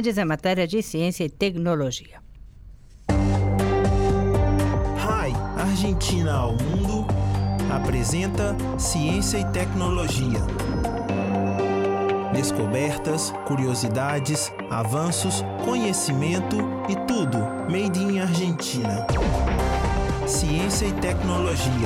em matéria de ciência e tecnologia. Hi, Argentina ao Mundo apresenta Ciência e Tecnologia. Descobertas, curiosidades, avanços, conhecimento e tudo made in Argentina. Ciência e Tecnologia.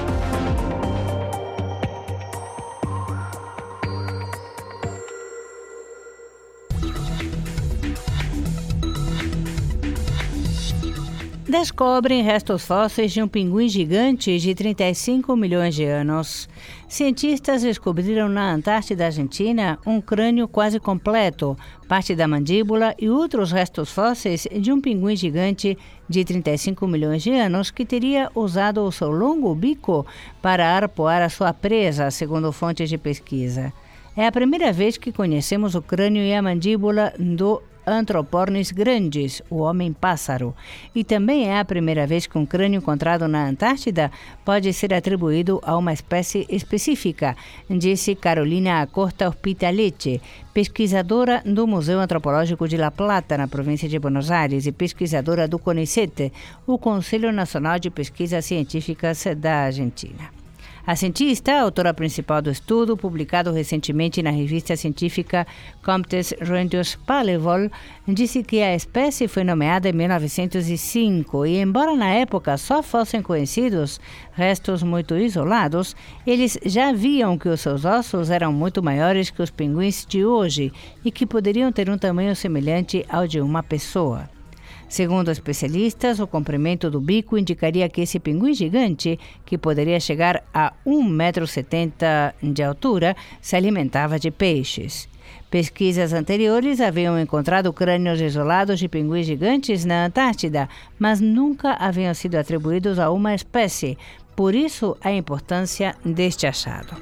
Descobrem restos fósseis de um pinguim gigante de 35 milhões de anos. Cientistas descobriram na Antártida Argentina um crânio quase completo, parte da mandíbula e outros restos fósseis de um pinguim gigante de 35 milhões de anos que teria usado o seu longo bico para arpoar a sua presa, segundo fontes de pesquisa. É a primeira vez que conhecemos o crânio e a mandíbula do Anthropornis grandis, o homem-pássaro. E também é a primeira vez que um crânio encontrado na Antártida pode ser atribuído a uma espécie específica, disse Carolina Acosta Hospitaletxe, pesquisadora do Museu Antropológico de La Plata, na província de Buenos Aires, e pesquisadora do CONICET, o Conselho Nacional de Pesquisas Científicas da Argentina. A cientista, autora principal do estudo, publicado recentemente na revista científica Comtes Rendios Palevol, disse que a espécie foi nomeada em 1905 e, embora na época só fossem conhecidos restos muito isolados, eles já viam que os seus ossos eram muito maiores que os pinguins de hoje e que poderiam ter um tamanho semelhante ao de uma pessoa. Segundo especialistas, o comprimento do bico indicaria que esse pinguim gigante, que poderia chegar a 1,70 m de altura, se alimentava de peixes. Pesquisas anteriores haviam encontrado crânios isolados de pinguins gigantes na Antártida, mas nunca haviam sido atribuídos a uma espécie. Por isso, a importância deste achado.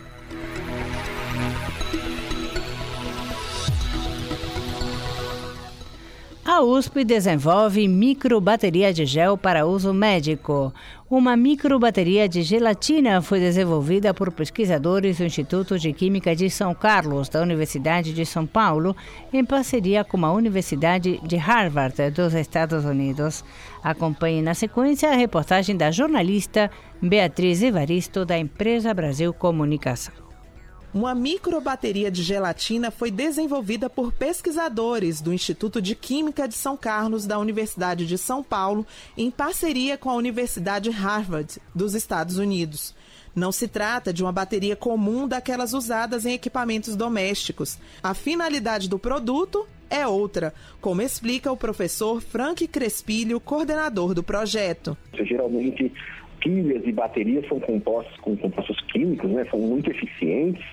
A USP desenvolve microbateria de gel para uso médico. Uma microbateria de gelatina foi desenvolvida por pesquisadores do Instituto de Química de São Carlos, da Universidade de São Paulo, em parceria com a Universidade de Harvard, dos Estados Unidos. Acompanhe na sequência a reportagem da jornalista Beatriz Evaristo, da Empresa Brasil Comunicação. Uma microbateria de gelatina foi desenvolvida por pesquisadores do Instituto de Química de São Carlos, da Universidade de São Paulo, em parceria com a Universidade Harvard, dos Estados Unidos. Não se trata de uma bateria comum daquelas usadas em equipamentos domésticos. A finalidade do produto é outra, como explica o professor Frank Crespilho, coordenador do projeto. Geralmente, pilhas e baterias são compostos com compostos químicos, são muito eficientes,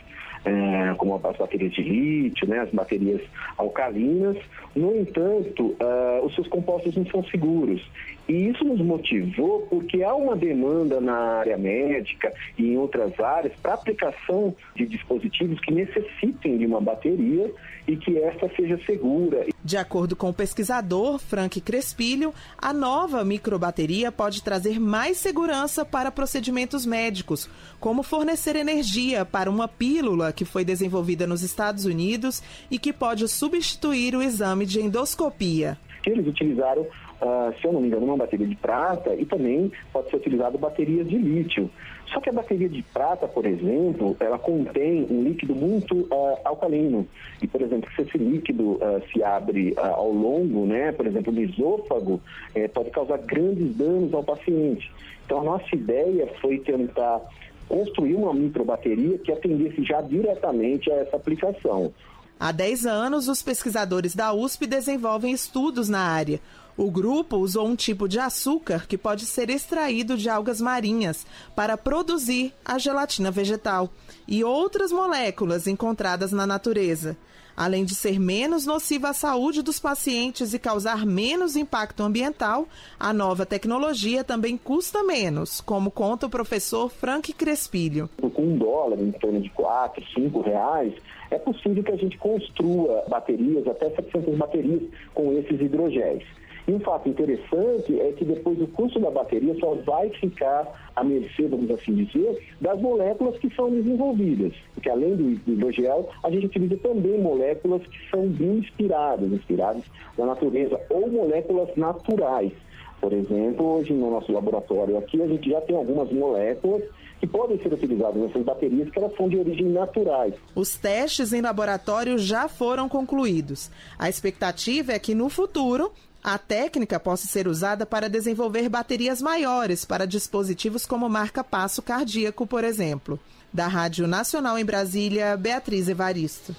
como as baterias de lítio, as baterias alcalinas. No entanto, os seus compostos não são seguros. E isso nos motivou porque há uma demanda na área médica e em outras áreas para aplicação de dispositivos que necessitem de uma bateria e que esta seja segura. De acordo com o pesquisador Frank Crespilho, a nova microbateria pode trazer mais segurança para procedimentos médicos, como fornecer energia para uma pílula que foi desenvolvida nos Estados Unidos e que pode substituir o exame de endoscopia. Eles utilizaram, se eu não me engano, uma bateria de prata e também pode ser utilizado baterias de lítio. Só que a bateria de prata, por exemplo, ela contém um líquido muito alcalino. E, por exemplo, se esse líquido se abre ao longo, por exemplo, do esôfago, pode causar grandes danos ao paciente. Então, a nossa ideia foi tentar construir uma microbateria que atendesse já diretamente a essa aplicação. Há 10 anos, os pesquisadores da USP desenvolvem estudos na área. O grupo usou um tipo de açúcar que pode ser extraído de algas marinhas para produzir a gelatina vegetal e outras moléculas encontradas na natureza. Além de ser menos nociva à saúde dos pacientes e causar menos impacto ambiental, a nova tecnologia também custa menos, como conta o professor Frank Crespilho. Com $1, em torno de R$4, R$5, é possível que a gente construa baterias, até 700 baterias, com esses hidrogéis. E um fato interessante é que depois o custo da bateria só vai ficar à mercê, vamos assim dizer, das moléculas que são desenvolvidas. Porque além do hidrogel, a gente utiliza também moléculas que são bioinspiradas, inspiradas da natureza, ou moléculas naturais. Por exemplo, hoje no nosso laboratório aqui, a gente já tem algumas moléculas que podem ser utilizadas nessas baterias, que elas são de origem naturais. Os testes em laboratório já foram concluídos. A expectativa é que, no futuro, a técnica possa ser usada para desenvolver baterias maiores para dispositivos como marca-passo cardíaco, por exemplo. Da Rádio Nacional em Brasília, Beatriz Evaristo.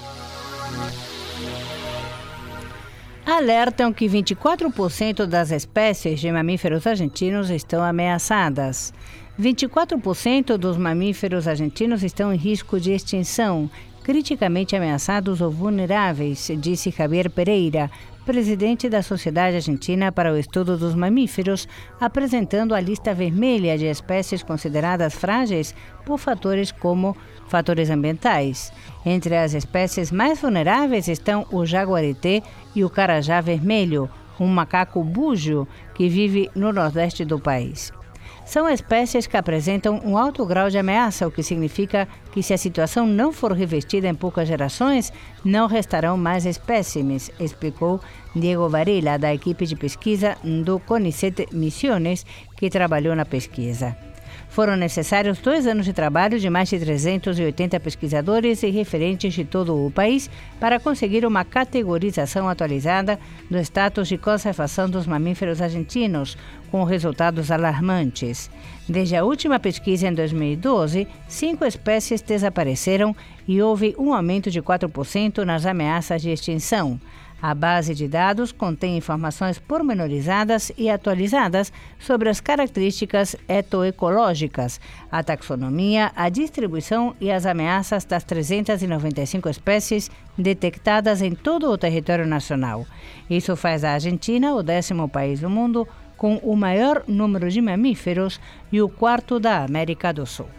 Alertam que 24% das espécies de mamíferos argentinos estão ameaçadas. 24% dos mamíferos argentinos estão em risco de extinção, criticamente ameaçados ou vulneráveis, disse Javier Pereira, presidente da Sociedade Argentina para o Estudo dos Mamíferos, apresentando a lista vermelha de espécies consideradas frágeis por fatores como fatores ambientais. Entre as espécies mais vulneráveis estão o jaguareté e o carajá vermelho, um macaco búgio que vive no nordeste do país. São espécies que apresentam um alto grau de ameaça, o que significa que, se a situação não for revestida em poucas gerações, não restarão mais espécimes, explicou Diego Varela, da equipe de pesquisa do CONICET Misiones, que trabalhou na pesquisa. Foram necessários 2 anos de trabalho de mais de 380 pesquisadores e referentes de todo o país para conseguir uma categorização atualizada do status de conservação dos mamíferos argentinos, com resultados alarmantes. Desde a última pesquisa em 2012, 5 espécies desapareceram e houve um aumento de 4% nas ameaças de extinção. A base de dados contém informações pormenorizadas e atualizadas sobre as características etoecológicas, a taxonomia, a distribuição e as ameaças das 395 espécies detectadas em todo o território nacional. Isso faz a Argentina o 10º país do mundo com o maior número de mamíferos e o 4º da América do Sul.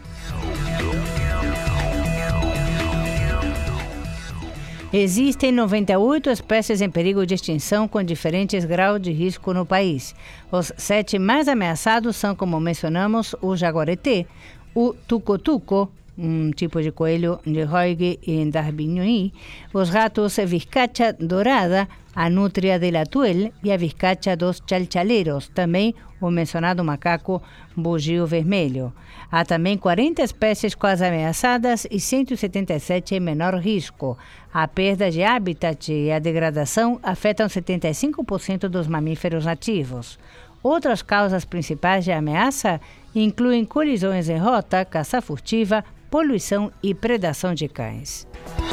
Existem 98 espécies em perigo de extinção com diferentes graus de risco no país. Os 7 mais ameaçados são, como mencionamos, o jaguareté, o tuco-tuco, um tipo de coelho de Roig e Darbinhuí, os ratos vizcacha dourada, a nutria de Latuel e a vizcacha dos chalchaleiros, também o mencionado macaco bugio vermelho. Há também 40 espécies quase ameaçadas e 177 em menor risco. A perda de habitat e a degradação afetam 75% dos mamíferos nativos. Outras causas principais de ameaça incluem colisões em rota, caça furtiva, poluição e predação de cães.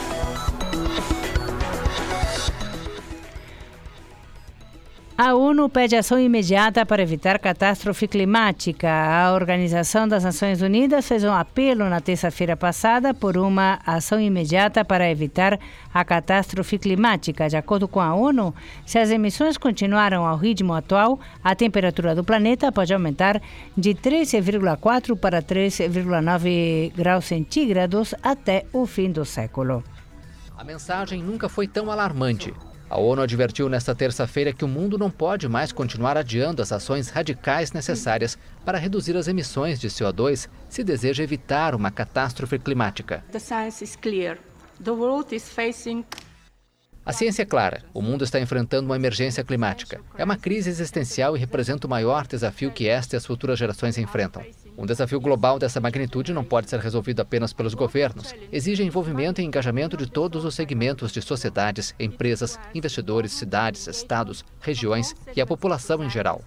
A ONU pede ação imediata para evitar catástrofe climática. A Organização das Nações Unidas fez um apelo na terça-feira passada por uma ação imediata para evitar a catástrofe climática. De acordo com a ONU, se as emissões continuarem ao ritmo atual, a temperatura do planeta pode aumentar de 3,4 para 3,9 graus centígrados até o fim do século. A mensagem nunca foi tão alarmante. A ONU advertiu nesta terça-feira que o mundo não pode mais continuar adiando as ações radicais necessárias para reduzir as emissões de CO2 se deseja evitar uma catástrofe climática. A ciência é clara. O mundo está enfrentando uma emergência climática. É uma crise existencial e representa o maior desafio que esta e as futuras gerações enfrentam. Um desafio global dessa magnitude não pode ser resolvido apenas pelos governos. Exige envolvimento e engajamento de todos os segmentos de sociedades, empresas, investidores, cidades, estados, regiões e a população em geral.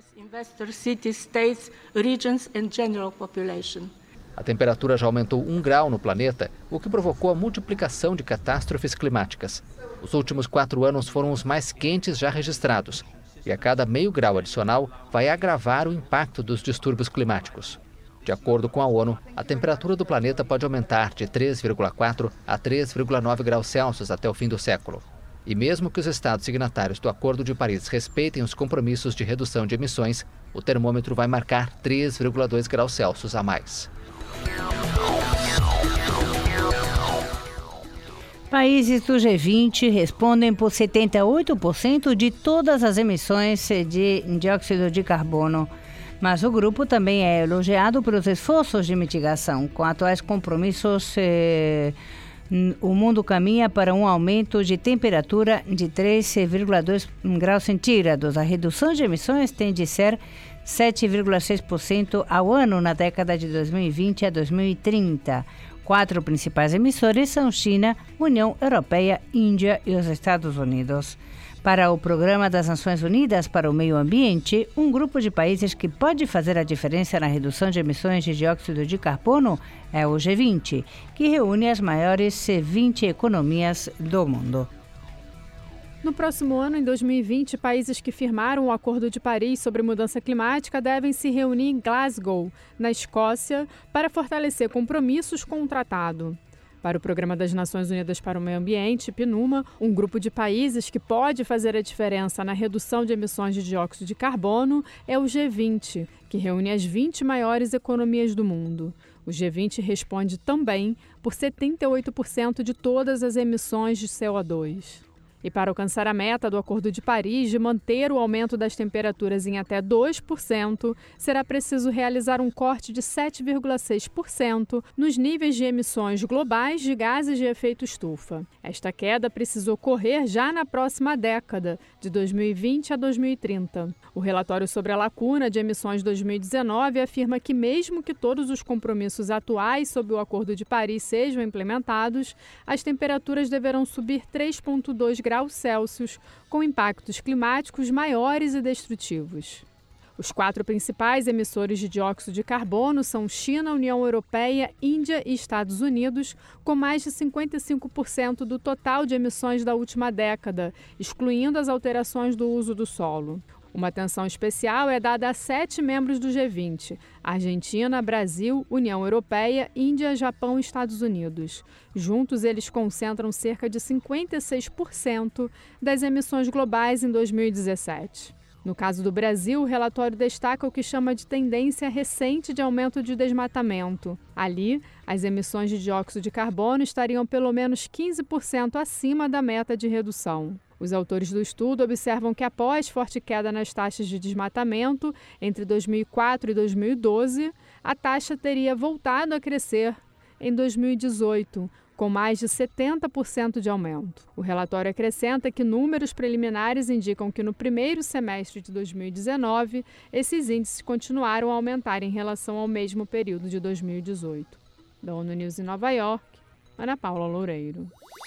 A temperatura já aumentou 1 grau no planeta, o que provocou a multiplicação de catástrofes climáticas. Os últimos 4 anos foram os mais quentes já registrados. E a cada meio grau adicional vai agravar o impacto dos distúrbios climáticos. De acordo com a ONU, a temperatura do planeta pode aumentar de 3,4 a 3,9 graus Celsius até o fim do século. E mesmo que os estados signatários do Acordo de Paris respeitem os compromissos de redução de emissões, o termômetro vai marcar 3,2 graus Celsius a mais. Países do G20 respondem por 78% de todas as emissões de dióxido de carbono. Mas o grupo também é elogiado pelos esforços de mitigação. Com atuais compromissos, o mundo caminha para um aumento de temperatura de 3,2 graus centígrados. A redução de emissões tem de ser 7,6% ao ano na década de 2020 a 2030. 4 principais emissores são China, União Europeia, Índia e os Estados Unidos. Para o Programa das Nações Unidas para o Meio Ambiente, um grupo de países que pode fazer a diferença na redução de emissões de dióxido de carbono é o G20, que reúne as maiores 20 economias do mundo. No próximo ano, em 2020, países que firmaram o Acordo de Paris sobre mudança climática devem se reunir em Glasgow, na Escócia, para fortalecer compromissos com o tratado. Para o Programa das Nações Unidas para o Meio Ambiente, PNUMA, um grupo de países que pode fazer a diferença na redução de emissões de dióxido de carbono é o G20, que reúne as 20 maiores economias do mundo. O G20 responde também por 78% de todas as emissões de CO2. E para alcançar a meta do Acordo de Paris de manter o aumento das temperaturas em até 2%, será preciso realizar um corte de 7,6% nos níveis de emissões globais de gases de efeito estufa. Esta queda precisa ocorrer já na próxima década, de 2020 a 2030. O relatório sobre a lacuna de emissões 2019 afirma que, mesmo que todos os compromissos atuais sob o Acordo de Paris sejam implementados, as temperaturas deverão subir 3,2 graus Celsius, com impactos climáticos maiores e destrutivos. Os 4 principais emissores de dióxido de carbono são China, União Europeia, Índia e Estados Unidos, com mais de 55% do total de emissões da última década, excluindo as alterações do uso do solo. Uma atenção especial é dada a 7 membros do G20: Argentina, Brasil, União Europeia, Índia, Japão e Estados Unidos. Juntos, eles concentram cerca de 56% das emissões globais em 2017. No caso do Brasil, o relatório destaca o que chama de tendência recente de aumento de desmatamento. Ali, as emissões de dióxido de carbono estariam pelo menos 15% acima da meta de redução. Os autores do estudo observam que, após forte queda nas taxas de desmatamento entre 2004 e 2012, a taxa teria voltado a crescer em 2018, com mais de 70% de aumento. O relatório acrescenta que números preliminares indicam que no primeiro semestre de 2019, esses índices continuaram a aumentar em relação ao mesmo período de 2018. Da ONU News em Nova York, Ana Paula Loureiro.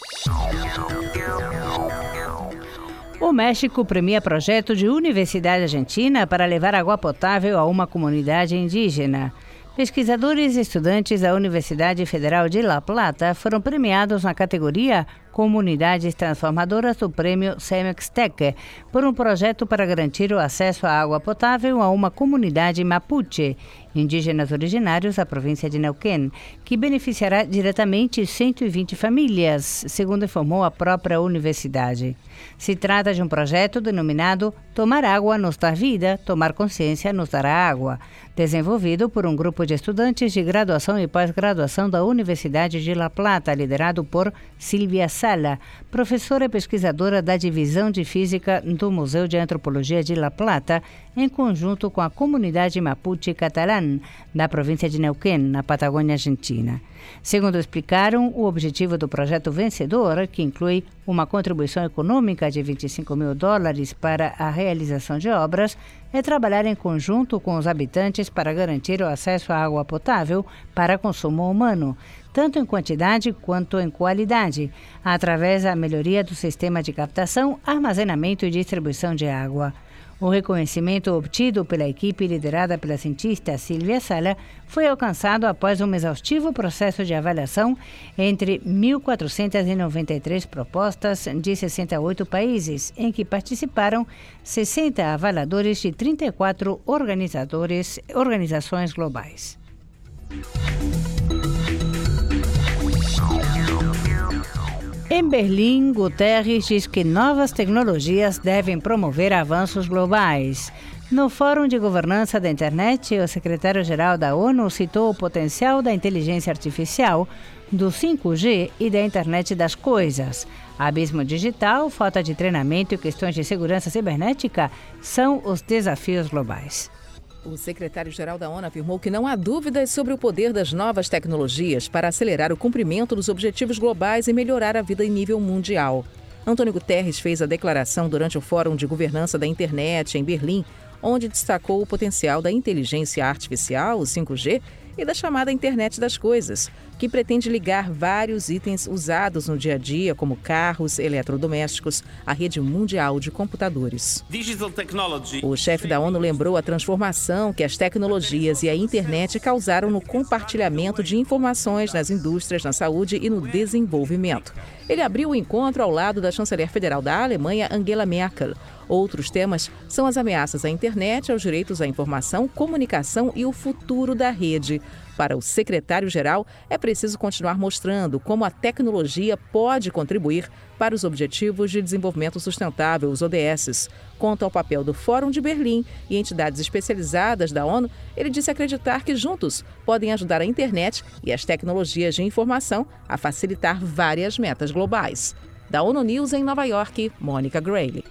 O México premia projeto de Universidade Argentina para levar água potável a uma comunidade indígena. Pesquisadores e estudantes da Universidade Federal de La Plata foram premiados na categoria Comunidades Transformadoras do Prêmio CEMEX-TEC por um projeto para garantir o acesso à água potável a uma comunidade mapuche, indígenas originários da província de Neuquén, que beneficiará diretamente 120 famílias, segundo informou a própria universidade. Se trata de um projeto denominado Tomar Água nos dá vida, Tomar Consciência nos dará água, desenvolvido por um grupo de estudantes de graduação e pós-graduação da Universidade de La Plata, liderado por Silvia Sala, professora e pesquisadora da Divisão de Física do Museu de Antropologia de La Plata, em conjunto com a comunidade mapuche catalã da província de Neuquén, na Patagônia Argentina. Segundo explicaram, o objetivo do projeto vencedor, que inclui uma contribuição econômica de $25 mil para a realização de obras, é trabalhar em conjunto com os habitantes para garantir o acesso à água potável para consumo humano, tanto em quantidade quanto em qualidade, através da melhoria do sistema de captação, armazenamento e distribuição de água. O reconhecimento obtido pela equipe liderada pela cientista Silvia Sala foi alcançado após um exaustivo processo de avaliação entre 1.493 propostas de 68 países, em que participaram 60 avaliadores de 34 organizações globais. Em Berlim, Guterres diz que novas tecnologias devem promover avanços globais. No Fórum de Governança da Internet, o secretário-geral da ONU citou o potencial da inteligência artificial do 5G e da internet das coisas. Abismo digital, falta de treinamento e questões de segurança cibernética são os desafios globais. O secretário-geral da ONU afirmou que não há dúvidas sobre o poder das novas tecnologias para acelerar o cumprimento dos objetivos globais e melhorar a vida em nível mundial. Antônio Guterres fez a declaração durante o Fórum de Governança da Internet em Berlim, onde destacou o potencial da inteligência artificial, o 5G, e da chamada Internet das Coisas, que pretende ligar vários itens usados no dia a dia, como carros, eletrodomésticos, à rede mundial de computadores. O chefe da ONU lembrou a transformação que as tecnologias e a internet causaram no compartilhamento de informações nas indústrias, na saúde e no desenvolvimento. Ele abriu o encontro ao lado da chanceler federal da Alemanha, Angela Merkel. Outros temas são as ameaças à internet, aos direitos à informação, comunicação e o futuro da rede. Para o secretário-geral, é preciso continuar mostrando como a tecnologia pode contribuir para os Objetivos de Desenvolvimento Sustentável, os ODS. Quanto ao papel do Fórum de Berlim e entidades especializadas da ONU, ele disse acreditar que juntos podem ajudar a internet e as tecnologias de informação a facilitar várias metas globais. Da ONU News em Nova York, Mônica Grayle.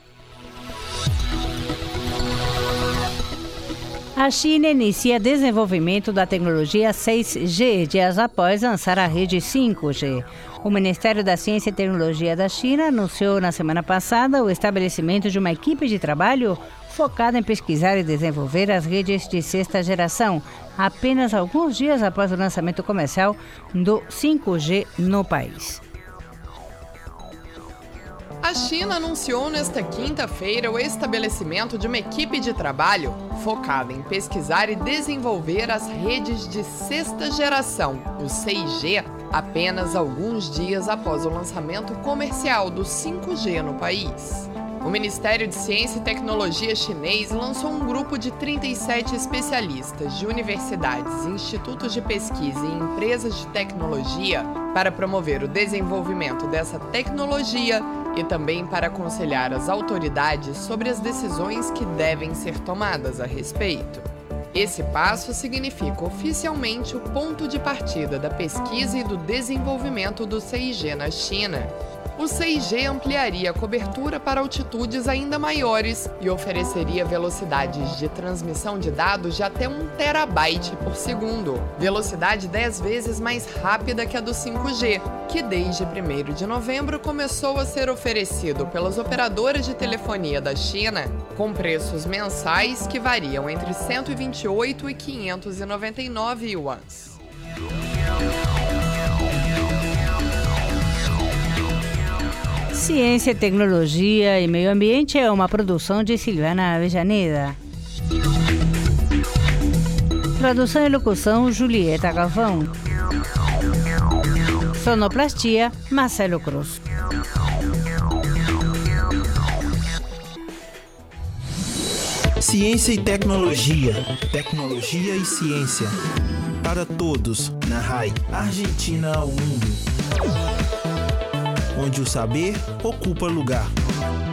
A China inicia desenvolvimento da tecnologia 6G dias após lançar a rede 5G. O Ministério da Ciência e Tecnologia da China anunciou na semana passada o estabelecimento de uma equipe de trabalho focada em pesquisar e desenvolver as redes de sexta geração, apenas alguns dias após o lançamento comercial do 5G no país. A China anunciou nesta quinta-feira o estabelecimento de uma equipe de trabalho focada em pesquisar e desenvolver as redes de sexta geração, o 6G, apenas alguns dias após o lançamento comercial do 5G no país. O Ministério de Ciência e Tecnologia chinês lançou um grupo de 37 especialistas de universidades, institutos de pesquisa e empresas de tecnologia para promover o desenvolvimento dessa tecnologia e também para aconselhar as autoridades sobre as decisões que devem ser tomadas a respeito. Esse passo significa oficialmente o ponto de partida da pesquisa e do desenvolvimento do 6G na China. O 6G ampliaria a cobertura para altitudes ainda maiores e ofereceria velocidades de transmissão de dados de até 1 terabyte por segundo, velocidade 10 vezes mais rápida que a do 5G, que desde 1º de novembro começou a ser oferecido pelas operadoras de telefonia da China, com preços mensais que variam entre 128 e 599 yuans. Ciência, Tecnologia e Meio Ambiente é uma produção de Silvana Avellaneda. Tradução e locução, Julieta Galvão. Sonoplastia, Marcelo Cruz. Ciência e Tecnologia. Tecnologia e ciência. Para todos, na RAI, Argentina ao mundo. Onde o saber ocupa lugar.